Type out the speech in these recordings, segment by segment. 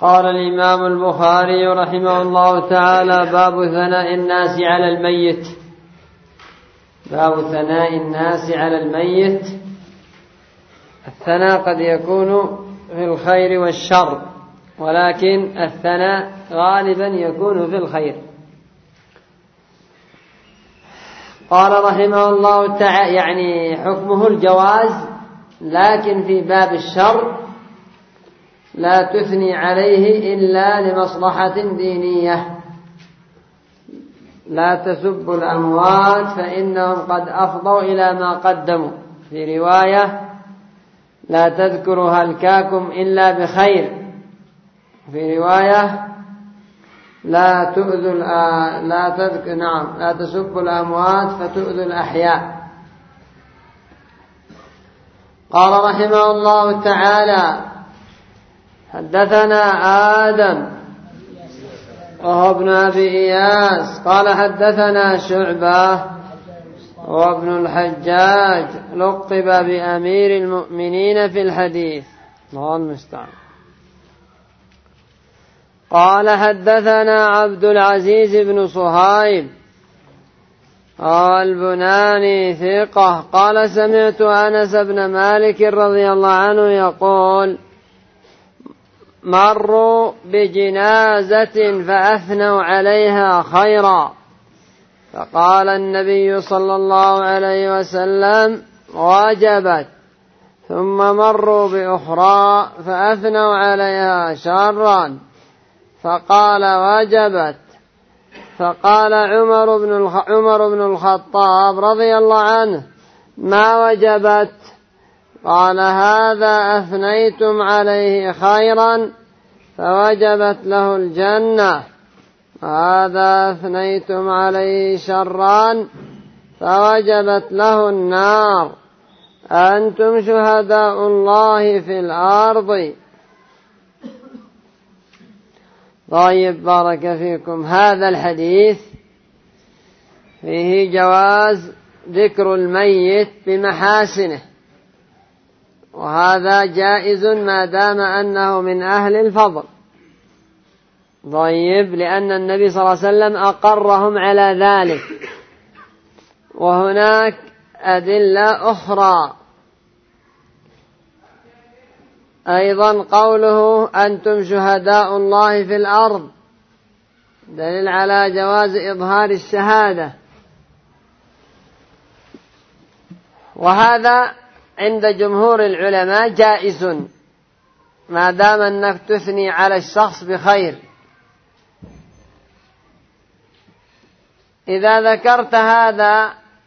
قال الإمام البخاري رحمه الله تعالى: باب ثناء الناس على الميت. باب ثناء الناس على الميت. الثناء قد يكون في الخير والشر، ولكن الثناء غالبا يكون في الخير. قال رحمه الله تعالى يعني حكمه الجواز، لكن في باب الشر لا تثني عليه إلا لمصلحة دينية. لا تسبوا الأموات فإنهم قد أفضوا إلى ما قدموا. في رواية: لا تذكروا هلكاكم إلا بخير. في رواية: لا تسبوا الأموات فتؤذوا الأحياء. قال رحمه الله تعالى: حدثنا آدم وهو ابن أبي إياس قال حدثنا شعبة وابن الحجاج لقب بأمير المؤمنين في الحديث، الله المستعان. قال حدثنا عبد العزيز بن صهيب البناني ثقة قال سمعت أنس بن مالك رضي الله عنه يقول: مروا بجنازة فأثنوا عليها خيرا، فقال النبي صلى الله عليه وسلم: وجبت. ثم مروا بأخرى فأثنوا عليها شرا، فقال: وجبت. فقال عمر بن الخطاب رضي الله عنه: ما وجبت؟ قال: هذا أثنيتم عليه خيرا فوجبت له الجنة، وهذا أثنيتم عليه شرا فوجبت له النار، أنتم شهداء الله في الأرض. طيب، بارك فيكم. هذا الحديث فيه جواز ذكر الميت بمحاسنه، وهذا جائز ما دام أنه من أهل الفضل. طيب، لأن النبي صلى الله عليه وسلم أقرهم على ذلك. وهناك أدلة أخرى أيضا، قوله: أنتم شهداء الله في الأرض، دليل على جواز إظهار الشهادة. وهذا عند جمهور العلماء جائز ما دام أنك تثني على الشخص بخير. إذا ذكرت هذا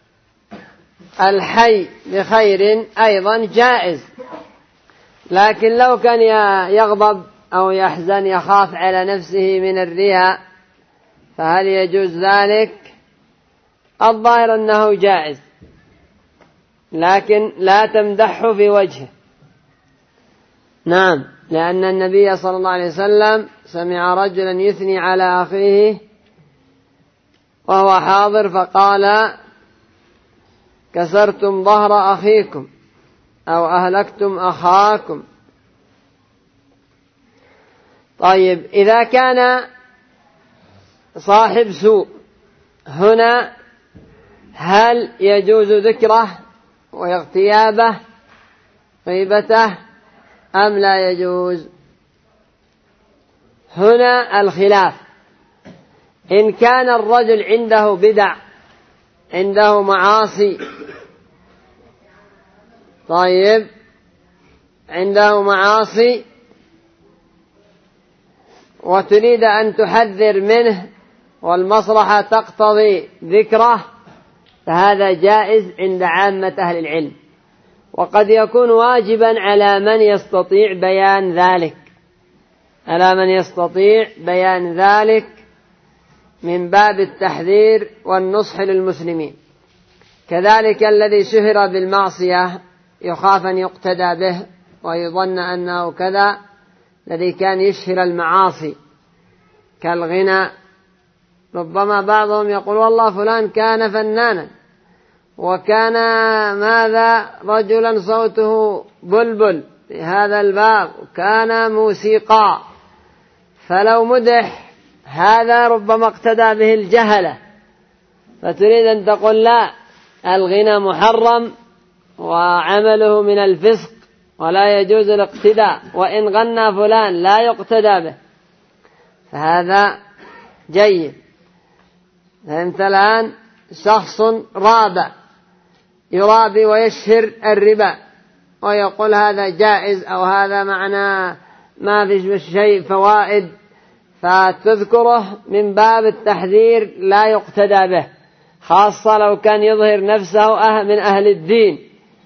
الحي بخير أيضا جائز، لكن لو كان يغضب أو يحزن يخاف على نفسه من الرياء فهل يجوز ذلك؟ الظاهر أنه جائز، لكن لا تمدحه في وجهه. نعم، لأن النبي صلى الله عليه وسلم سمع رجلا يثني على أخيه وهو حاضر فقال: كسرتم ظهر أخيكم أو أهلكتم أخاكم. طيب، إذا كان صاحب سوء هنا هل يجوز ذكره واغتيابه غيبته أم لا يجوز؟ هنا الخلاف. إن كان الرجل عنده بدع، عنده معاصي، طيب، عنده معاصي وتريد أن تحذر منه والمصلحة تقتضي ذكره، فهذا جائز عند عامة أهل العلم، وقد يكون واجبا على من يستطيع بيان ذلك من باب التحذير والنصح للمسلمين. كذلك الذي شهر بالمعصية يخاف أن يقتدى به ويظن أنه كذا، الذي كان يشهر المعاصي كالغنى، ربما بعضهم يقول: والله فلان كان فنانا، وكان رجلا صوته بلبل في هذا الباب، وكان موسيقى، فلو مدح هذا ربما اقتدى به الجهلة، فتريد أن تقول لا، الغنى محرم وعمله من الفسق ولا يجوز الاقتداء، وإن غنى فلان لا يقتدى به، فهذا جيد. فهمت الآن؟ شخص رابع يرابي ويشهر الربا ويقول هذا جائز أو هذا معناه ما في شيء فوائد، فتذكره من باب التحذير لا يقتدى به، خاصة لو كان يظهر نفسه من أهل الدين.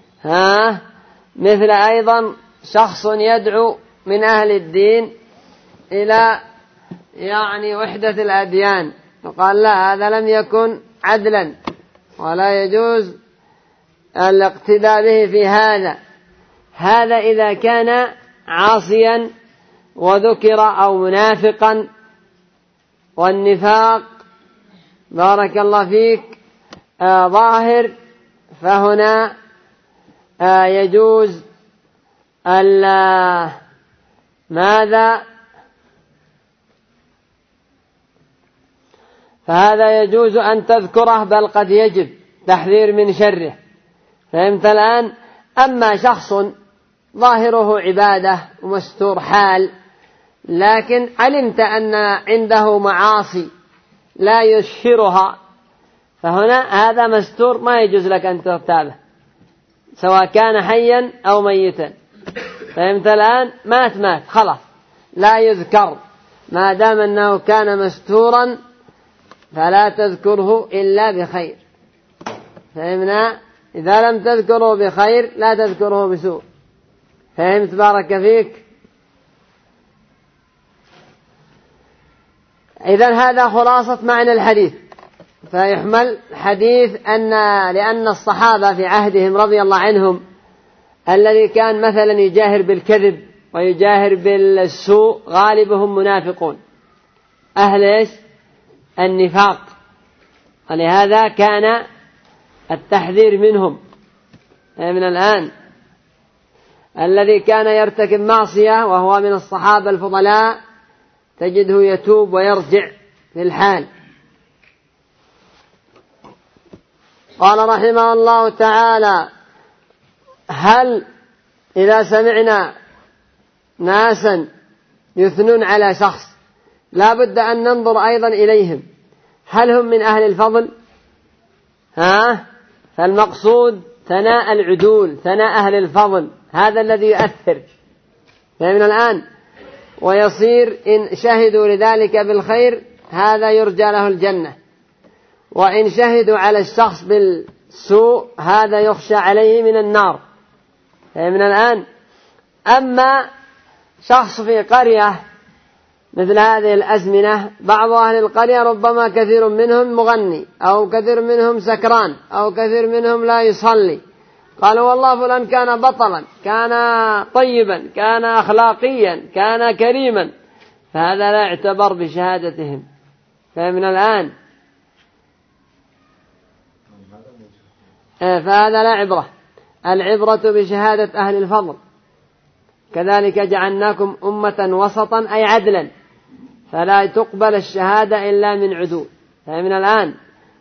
مثل أيضا شخص يدعو من أهل الدين إلى وحدة الأديان، وقال لا، هذا لم يكن عدلا ولا يجوز الاقتداء به في هذا إذا كان عاصيا وذكر أو منافقا، والنفاق بارك الله فيك ظاهر، فهنا يجوز ماذا؟ فهذا يجوز أن تذكره، بل قد يجب تحذير من شره. فهمت الآن؟ أما شخص ظاهره عبادة ومستور حال، لكن علمت أن عنده معاصي لا يشهرها، فهنا هذا مستور، ما يجوز لك أن تغتابه سواء كان حيا أو ميتا. فهمت الآن؟ مات خلاص، لا يذكر ما دام أنه كان مستورا، فلا تذكره إلا بخير. فهمنا؟ إذا لم تذكره بخير لا تذكره بسوء. فهمت بارك فيك؟ إذن هذا خلاصة معنى الحديث. فيحمل حديث لأن الصحابة في عهدهم رضي الله عنهم الذي كان مثلا يجاهر بالكذب ويجاهر بالسوء غالبهم منافقون أهل النفاق، ولهذا كان التحذير منهم. من الآن الذي كان يرتكب معصية وهو من الصحابة الفضلاء تجده يتوب ويرجع في الحال. قال رحمه الله تعالى: هل إذا سمعنا ناسا يثنون على شخص لا بد أن ننظر أيضا إليهم، هل هم من أهل الفضل؟ فالمقصود ثناء العدول، ثناء أهل الفضل، هذا الذي يؤثر. فمن الآن ويصير إن شهدوا لذلك بالخير هذا يرجى له الجنة، وإن شهدوا على الشخص بالسوء هذا يخشى عليه من النار. من الآن أما شخص في قرية مثل هذه الأزمنة، بعض أهل القرية ربما كثير منهم مغني أو كثير منهم سكران أو كثير منهم لا يصلي، قالوا والله فلان كان بطلا، كان طيبا، كان أخلاقيا، كان كريما، فهذا لا يعتبر بشهادتهم. فمن الآن فهذا لا عبرة، العبرة بشهادة أهل الفضل. كذلك جعلناكم أمة وسطا أي عدلا، فلا تقبل الشهادة إلا من عدول. فمن الآن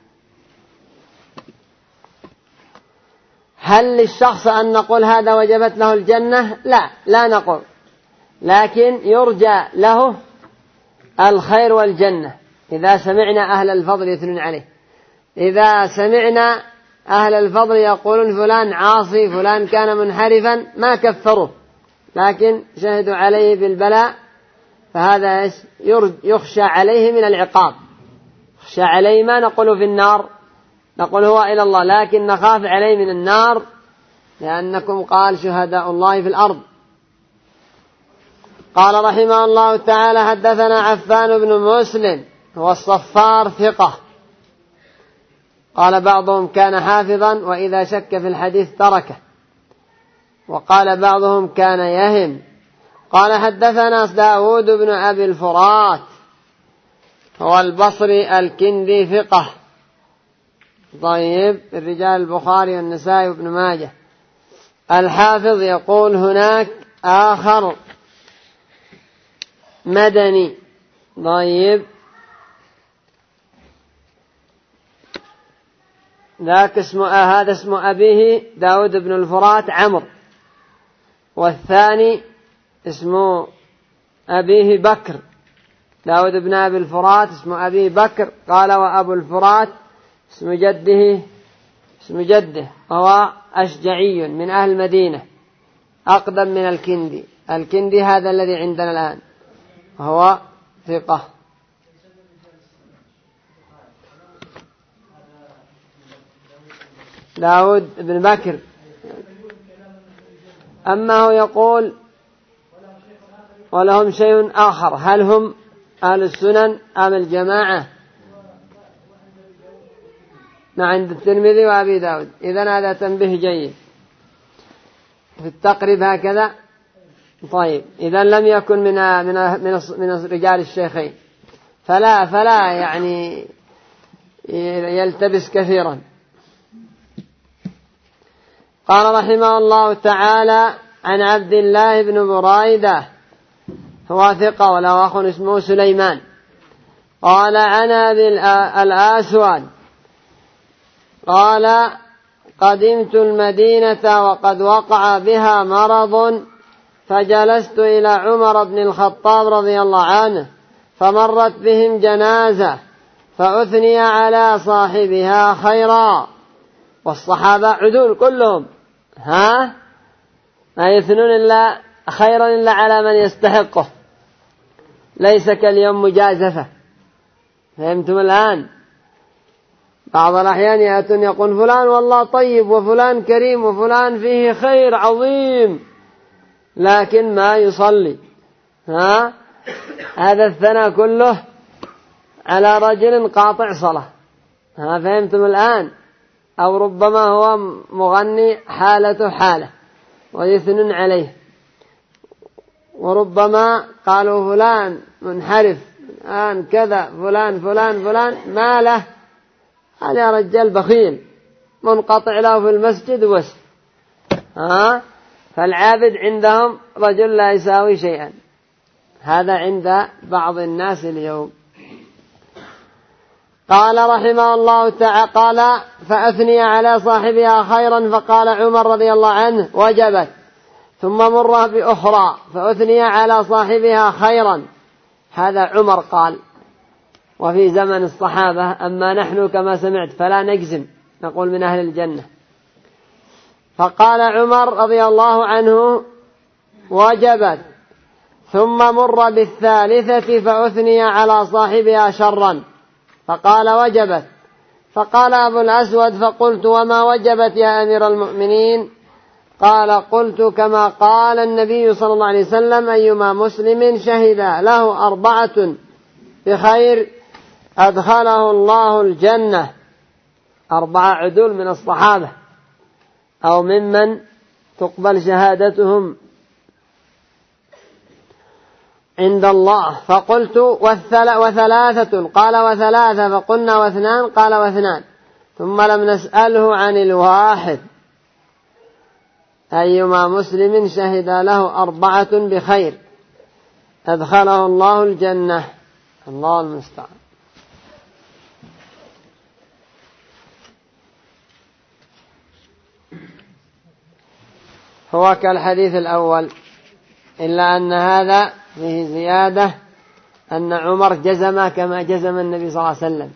هل للشخص أن نقول هذا وجبت له الجنة؟ لا نقول، لكن يرجى له الخير والجنة إذا سمعنا أهل الفضل يثنون عليه. إذا سمعنا أهل الفضل يقولون فلان عاصي، فلان كان منحرفا، ما كفروه لكن شهدوا عليه بالبلاء، فهذا يخشى عليه من العقاب. يخشى عليه ما نقول في النار، نقول هو إلى الله، لكن نخاف عليه من النار، لأنكم قال شهداء الله في الأرض. قال رحمه الله تعالى: حدثنا عفان بن مسلم هو الصفار ثقة، قال بعضهم كان حافظا وإذا شك في الحديث تركه، وقال بعضهم كان يهم. قال حدثنا داود بن أبي الفرات هو البصري الكندي ثقة، طيب، الرجال البخاري والنسائي وابن ماجه. الحافظ يقول هناك آخر مدني طيب ذاك اسمه هذا اسم أبيه داود بن الفرات عمرو، والثاني اسمه أبيه بكر داود بن أبي الفرات اسم أبيه بكر. قال وأبو الفرات اسم جده وهو أشجعي من أهل المدينة أقدم من الكندي هذا الذي عندنا الآن، وهو ثقة. داود بن بكر. أما هو يقول ولهم شيء آخر، هل هم أهل السنن أم الجماعة؟ ما عند الترمذي وأبي داود. إذن هذا تنبيه جيد في التقريب هكذا. طيب إذن لم يكن من رجال الشيخين فلا يعني يلتبس كثيرا. قال رحمه الله تعالى عن عبد الله بن بريدة هو ثقة وله أخ اسمه سليمان. قال عن أبي الأسود قال قدمت المدينة وقد وقع بها مرض، فجلست إلى عمر بن الخطاب رضي الله عنه، فمرت بهم جنازة فأثني على صاحبها خيرا. والصحابة عدول كلهم، ما يثنون إلا خيرا إلا على من يستحقه، ليس كاليوم مجازفة. فهمتم الآن؟ بعض الأحيان يأتون يقول فلان والله طيب وفلان كريم وفلان فيه خير عظيم لكن ما يصلي، هذا الثناء كله على رجل قاطع صلاة. فهمتم الآن؟ أو ربما هو مغني حالته حالة ويثنون عليه، وربما قالوا فلان منحرف الآن كذا فلان ما له، هذا يا رجال بخيل منقطع له في المسجد بس. فالعابد عندهم رجل لا يساوي شيئا. هذا عند بعض الناس اليوم. قال رحمه الله تعالى قال فأثني على صاحبها خيرا، فقال عمر رضي الله عنه وجبت، ثم مر بأخرى فأثني على صاحبها خيرا. هذا عمر قال وفي زمن الصحابة، أما نحن كما سمعت فلا نجزم نقول من أهل الجنة. فقال عمر رضي الله عنه وجبت، ثم مر بالثالثة فأثني على صاحبها شرا، فقال وجبت. فقال أبو الأسود فقلت وما وجبت يا أمير المؤمنين؟ قال قلت كما قال النبي صلى الله عليه وسلم أيما مسلم شهد له 4 بخير أدخله الله الجنة. 4 عدول من الصحابة أو ممن تقبل شهادتهم عند الله. فقلت وثلاثة؟ قال وثلاثة. فقلنا 2؟ قال 2. ثم لم نسأله عن الواحد. أيما مسلم شهد له 4 بخير أدخله الله الجنة. الله المستعان. هو كالحديث الأول، إلا أن هذا فيه زيادة أن عمر جزم كما جزم النبي صلى الله عليه وسلم.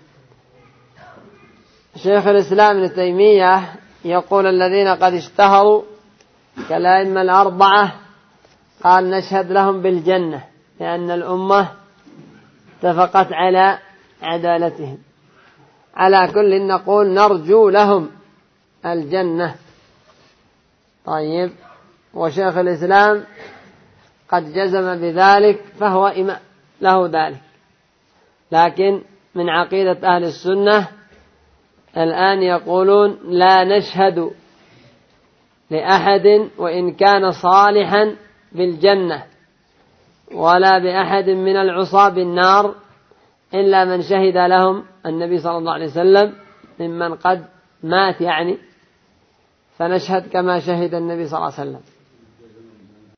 شيخ الإسلام ابن تيمية يقول الذين قد اشتهروا كالأئمة 4 قال نشهد لهم بالجنة لأن الأمة اتفقت على عدالتهم. على كل نقول نرجو لهم الجنة. طيب، وشيخ الإسلام قد جزم بذلك فهو إمام له ذلك. لكن من عقيدة أهل السنة الآن يقولون لا نشهد لأحد وإن كان صالحا بالجنة ولا بأحد من العصاة بالنار إلا من شهد لهم النبي صلى الله عليه وسلم ممن قد مات يعني، فنشهد كما شهد النبي صلى الله عليه وسلم.